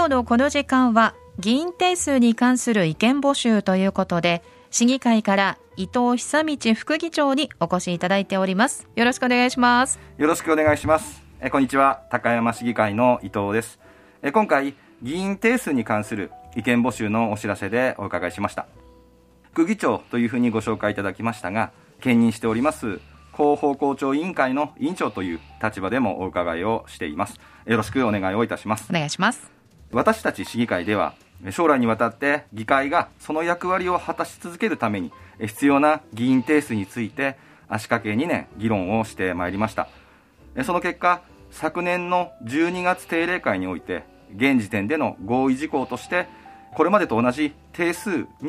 今日のこの時間は議員定数に関する意見募集ということで、市議会から伊藤久道副議長にお越しいただいております。よろしくお願いします。 よろしくお願いします。こんにちは、高山市議会の伊藤です。今回議員定数に関する意見募集のお知らせでお伺いしました。副議長というふうにご紹介いただきましたが、兼任しております広報広聴委員会の委員長という立場でもお伺いをしています。よろしくお願いをいたします。 お願いします。 私たち市議会では将来にわたって議会がその役割を果たし続けるために必要な議員定数について足掛け2年議論をしてまいりました。その結果、昨年の12月定例会において現時点での合意事項として、これまでと同じ定数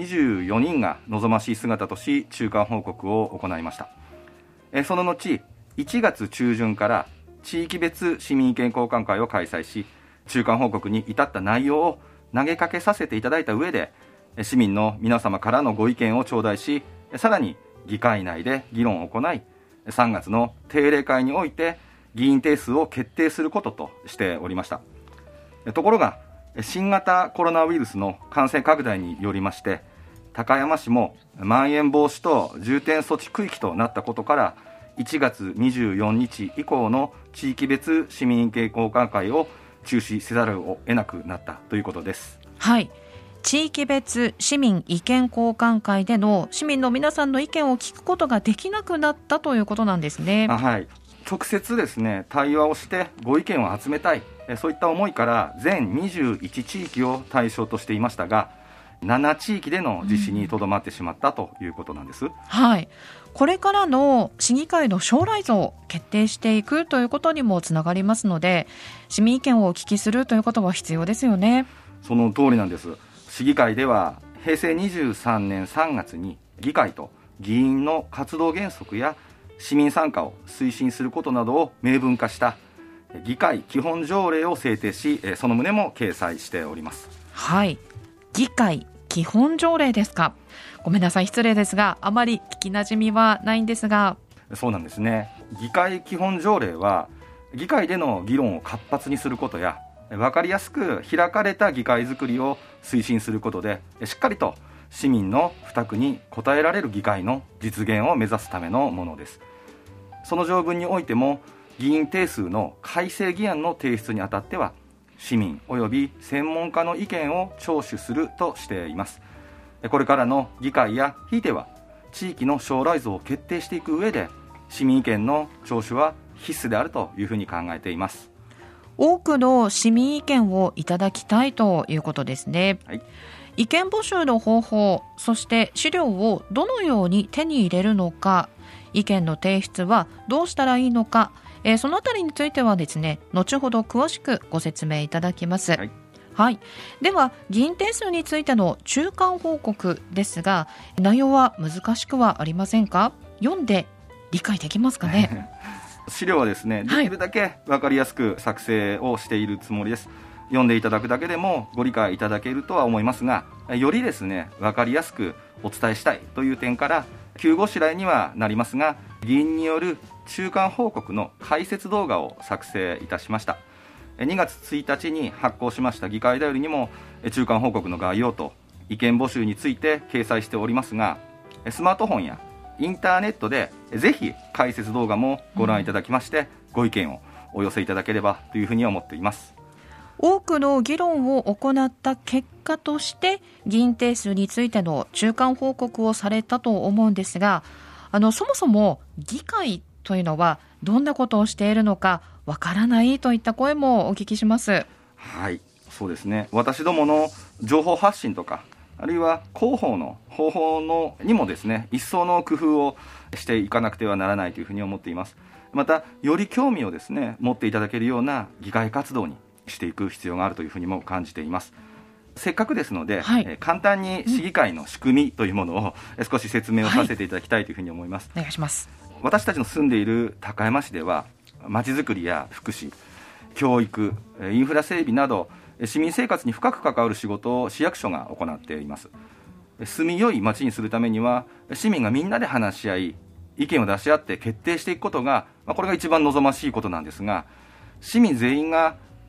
24人が望ましい姿とし中間報告を行いました。その後1月中旬から地域別市民意見交換会を開催し、中間報告に至った内容を投げかけさせていただいた上で、市民の皆様からのご意見を頂戴し、さらに議会内で議論を行い、3月の定例会において議員定数を決定することとしておりました。ところが新型コロナウイルスの感染拡大によりまして、高山市もまん延防止等重点措置区域となったことから、1月24日以降の地域別市民意見交換会を中止せざるを得なくなったということです。 はい、地域別市民意見交換会での市民の皆さんの意見を聞くことができなくなったということなんですね。 はい、直接ですね、対話をしてご意見を集めたい、そういった思いから全21地域を対象としていましたが、7地域での実施にとどまってしまったということなんです。 はい、これからの市議会の将来像を決定していくということにもつながりますので、市民意見をお聞きするということは必要ですよね。 その通りなんです。市議会では平成23年3月に議会と議員の活動原則や市民参加を推進することなどを明文化した議会基本条例を制定し、その旨も掲載しております。 はい、議会基本条例ですか。ごめんなさい、失礼ですが、あまり聞きなじみはないんですが。 そうなんですね。議会基本条例は議会での議論を活発にすることや、分かりやすく開かれた議会づくりを推進することで、しっかりと市民の負託に応えられる議会の実現を目指すためのものです。その条文においても、議員定数の改正議案の提出にあたっては市民および専門家の意見を聴取するとしています。これからの議会やひいては地域の将来像を決定していく上で、市民意見の聴取は必須であるというふうに考えています。 多くの市民意見をいただきたいということですね。はい、意見募集の方法、そして資料をどのように手に入れるのか、意見の提出はどうしたらいいのか、そのあたりについてはですね、後ほど詳しくご説明いただきます。はいはい、では議員定数についての中間報告ですが、内容は難しくはありませんか？読んで理解できますかね？ 資料はですね、できるだけ分かりやすく作成をしているつもりです。読んでいただくだけでもご理解いただけるとは思いますが、よりですね、分かりやすくお伝えしたいという点から急ごしらえにはなりますが、議員による中間報告の解説動画を作成いたしました。2月1日に発行しました議会だよりにも中間報告の概要と意見募集について掲載しておりますが、スマートフォンやインターネットでぜひ解説動画もご覧いただきまして、ご意見をお寄せいただければというふうに思っています。 多くの議論を行った結果として議員定数についての中間報告をされたと思うんですが、そもそも議会というのはどんなことをしているのかわからないといった声もお聞きします。 はい、そうですね。私どもの情報発信とか、あるいは広報の方法にもですね、一層の工夫をしていかなくてはならないというふうに思っています。またより興味をですね持っていただけるような議会活動にしていく必要があるというふうにも感じています。せっかくですので、はい、簡単に市議会の仕組みというものを少し説明をさせていただきたいというふうに思います。 お願いします。 私たちの住んでいる高山市では、まちづくりや福祉、教育、インフラ整備など市民生活に深く関わる仕事を市役所が行っています。住みよい町にするためには市民がみんなで話し合い、意見を出し合って決定していくことが、これが一番望ましいことなんですが、市民全員が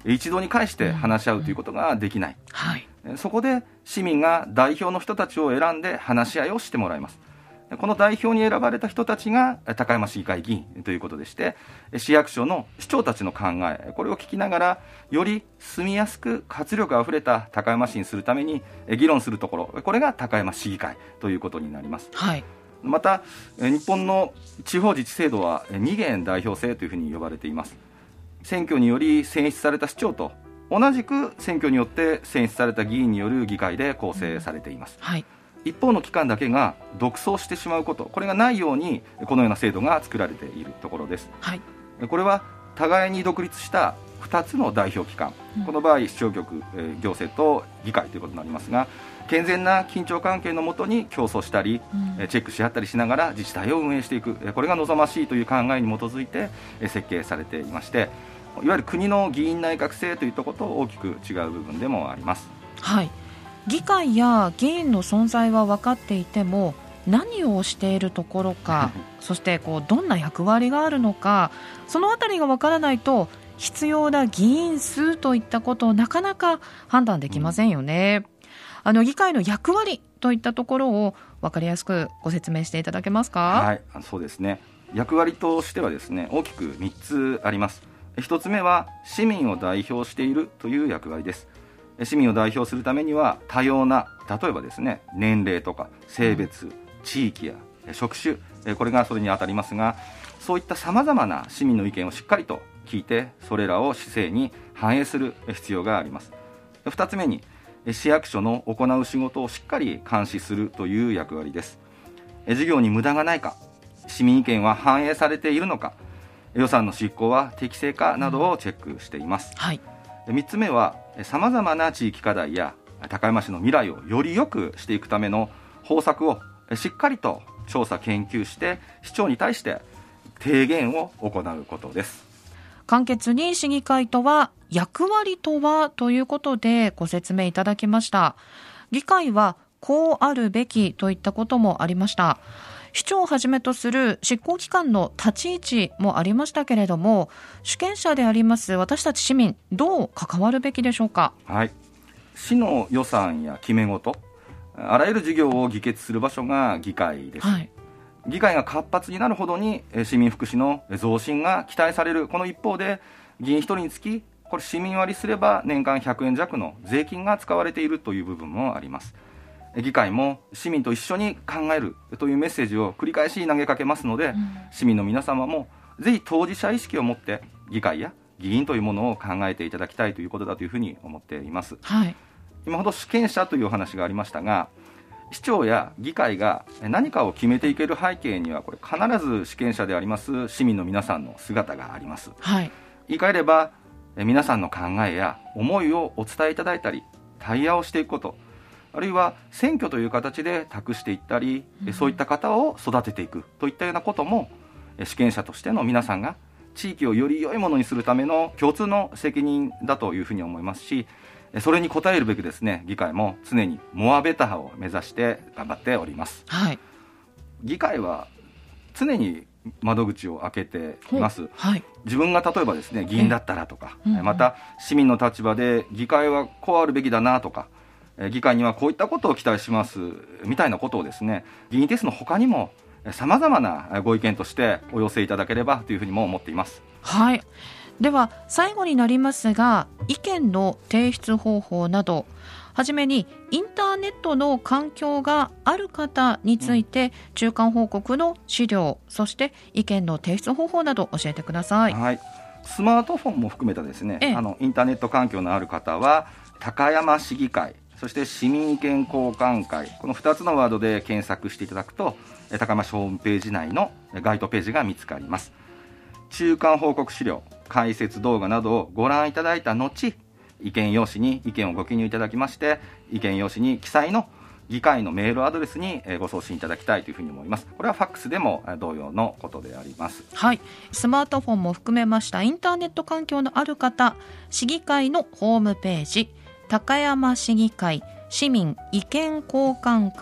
一度に返して話し合うということができない、 はい、 そこで市民が代表の人たちを選んで話し合いをしてもらいます。この代表に選ばれた人たちが高山市議会議員ということでして、市役所の市長たちの考え、これを聞きながらより住みやすく活力あふれた高山市にするために議論するところ、これが高山市議会ということになります、 はい、 また日本の地方自治制度は二元代表制というふうに呼ばれています。選挙により選出された市長と同じく選挙によって選出された議員による議会で構成されています、 はい、 一方の機関だけが独走してしまうこと、これがないようにこのような制度が作られているところです、 はい、 これは互いに独立した2つの代表機関、この場合市長局、行政と議会ということになりますが、健全な緊張関係のもとに競争したり、チェックし合ったりしながら自治体を運営していく、これが望ましいという考えに基づいて設計されていまして、いわゆる国の議員内閣制といったことと大きく違う部分でもあります。 はい、議会や議員の存在は分かっていても何をしているところかそしてどんな役割があるのか、そのあたりが分からないと必要な議員数といったことをなかなか判断できませんよね、議会の役割といったところを分かりやすくご説明していただけますか。 はい、そうですね。役割としてはですね、大きく3つあります。1つ目は市民を代表しているという役割です。市民を代表するためには多様な、例えばですね、年齢とか性別、地域や職種、これがそれに当たりますが、そういったさまざまな市民の意見をしっかりと聞いて、それらを市政に反映する必要があります。2つ目に市役所の行う仕事をしっかり監視するという役割です。事業に無駄がないか、市民意見は反映されているのか、予算の執行は適正かなどをチェックしています、はい、3つ目はさまざまな地域課題や高山市の未来をより良くしていくための方策をしっかりと調査研究して市長に対して提言を行うことです。 簡潔に市議会とは役割とはということでご説明いただきました。議会はこうあるべきといったこともありました。市長をはじめとする執行機関の立ち位置もありましたけれども、主権者であります私たち市民、どう関わるべきでしょうか。 はい、市の予算や決め事、あらゆる事業を議決する場所が議会です、はい、議会が活発になるほどに市民福祉の増進が期待される。この一方で議員1人につきこれ市民割すれば年間100円弱の税金が使われているという部分もあります。議会も市民と一緒に考えるというメッセージを繰り返し投げかけますので、市民の皆様もぜひ当事者意識を持って議会や議員というものを考えていただきたいということだというふうに思っています、はい、今ほど主権者というお話がありましたが、市長や議会が何かを決めていける背景にはこれ必ず主権者であります市民の皆さんの姿があります、はい、言い換えれば皆さんの考えや思いをお伝えいただいたり対話をしていくこと、あるいは選挙という形で託していったり、そういった方を育てていくといったようなことも主権者としての皆さんが地域をより良いものにするための共通の責任だというふうに思いますし、それに応えるべくですね、議会も常にモアベターを目指して頑張っております、はい、議会は常に窓口を開けています、はい、自分が例えばですね議員だったらとか、また市民の立場で議会はこうあるべきだなとか、議会にはこういったことを期待しますみたいなことをですね、議員定数の他にもさまざまなご意見としてお寄せいただければというふうにも思っています。 はい、では最後になりますが、意見の提出方法など、はじめにインターネットの環境がある方について中間報告の資料、そして意見の提出方法など教えてください。 はい、スマートフォンも含めたですね、インターネット環境のある方は高山市議会、そして市民意見交換会、この2つのワードで検索していただくと高山市ホームページ内のガイドページが見つかります。中間報告資料、解説動画などをご覧いただいた後、意見用紙に意見をご記入いただきまして、意見用紙に記載の議会のメールアドレスにご送信いただきたいというふうに思います。これはファックスでも同様のことであります。 はい、スマートフォンも含めましたインターネット環境のある方、市議会のホームページ、高山市議会市民意見交換会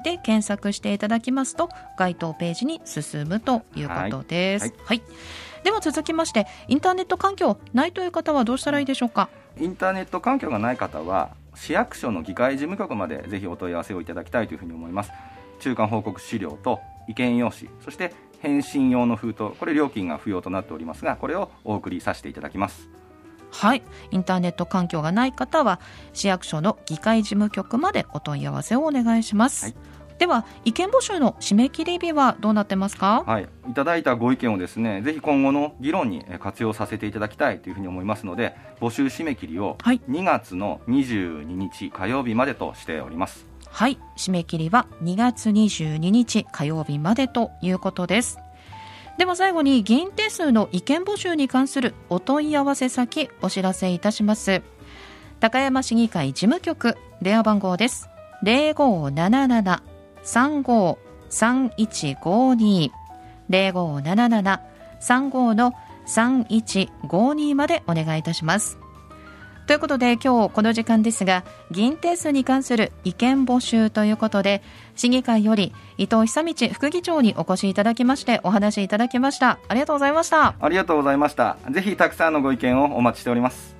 で検索していただきますと該当ページに進むということです。はい。では続きまして、インターネット環境ないという方はどうしたらいいでしょうか？ インターネット環境がない方は市役所の議会事務局までぜひお問い合わせをいただきたいというふうに思います。中間報告資料と意見用紙、そして返信用の封筒、これ料金が不要となっておりますが、これをお送りさせていただきます。 はい。インターネット環境がない方は市役所の議会事務局までお問い合わせをお願いします。はい。では意見募集の締め切り日はどうなってますか？ はい、いただいたご意見をですね、ぜひ今後の議論に活用させていただきたいというふうに思いますので、募集締め切りを2月の22日火曜日までとしております。 はい、締め切りは2月22日火曜日までということです。では最後に議員定数の意見募集に関するお問い合わせ先お知らせいたします。高山市議会事務局電話番号です。0577-35-3152 0577-35-3152までお願いいたします。ということで今日この時間ですが、議員定数に関する意見募集ということで、市議会より伊藤久道副議長にお越しいただきましてお話いただきました。ありがとうございました。 ありがとうございました。ぜひたくさんのご意見をお待ちしております。